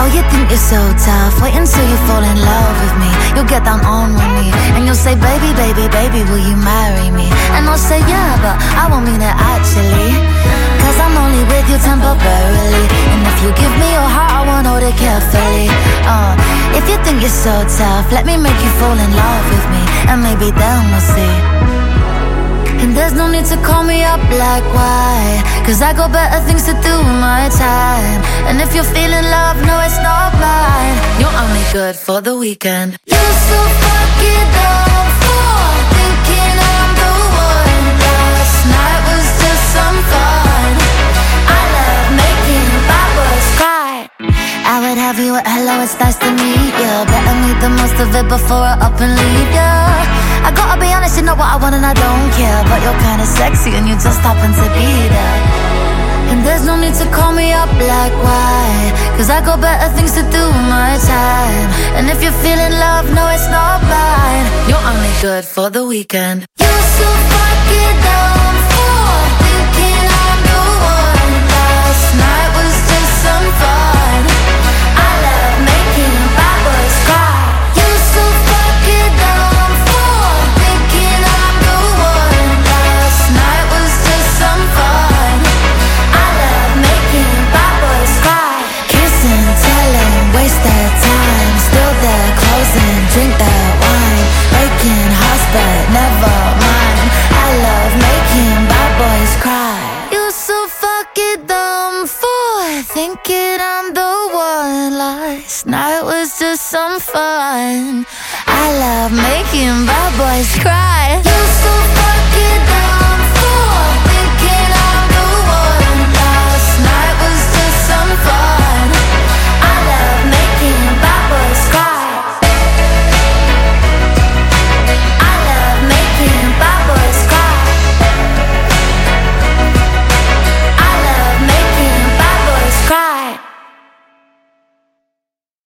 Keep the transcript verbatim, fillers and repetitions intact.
Oh, you think you're so tough, wait until you fall in love with me. You'll get down on one knee and you'll say, baby, baby, baby, will you marry me? And I'll say, yeah, but I won't mean it actually, cause I'm only with you temporarily. And if you give me your heart, I won't hold it carefully. uh, If you think you're so tough, let me make you fall in love with me, and maybe then we'll see. And there's no need to call me up like why, cause I got better things to do with my time. And if you're feeling love, no it's not mine. You're only good for the weekend. You're so fucking dumb for thinking I'm the one. Last night was just some fun. I love making bad boys cry. I would have you at hello, it's nice to meet ya. Better make the most of it before I up and leave ya. I gotta be honest, you know what I want and I don't care, but you're kinda sexy and you just happen to be there. And there's no need to call me up like why, cause I got better things to do with my time. And if you're feeling love, no it's not mine. You're only good for the weekend. You're so fucking dumb for thinking I'm the one. Last night was just some fun. I love making bad boys cry. You're so fucking dumb for thinking I'm the one. Last night was just some fun. I love making bad boys cry. Kiss and tell them, waste their time. Steal their clothes and drink their wine. Breaking hearts but never mind. I love making bad boys cry. You're so fucking dumb for thinking I'm the one. Last night was just some fun. I love making bad boys cry.